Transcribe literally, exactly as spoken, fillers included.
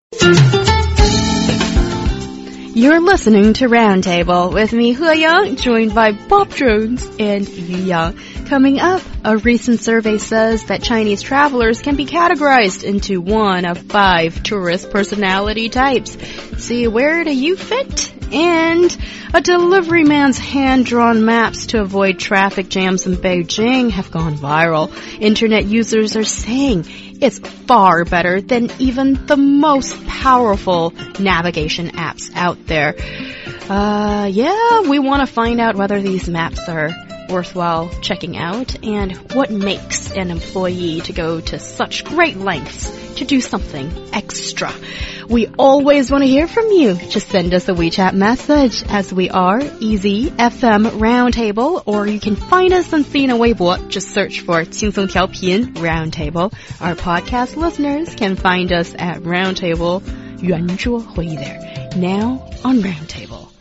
You're listening to Roundtable with me, He Yang, joined by Bob Jones and Yu Yang. Coming up, a recent survey says that Chinese travelers can be categorized into one of five tourist personality types. See, where do you fit? And a delivery man's hand-drawn maps to avoid traffic jams in Beijing have gone viral. Internet users are saying it's far better than even the most powerful navigation apps out there. Uh, yeah, we want to find out whether these maps are worthwhile checking out and what makes an employee to go to such great lengths to do something extra. We always want to hear from you. Just send us a WeChat message as we are Easy F M Roundtable, or you can find us on Sina Weibo. Just search for 轻松调频 Roundtable. Our podcast listeners can find us at Roundtable 圆桌会议 there. Now on Roundtable.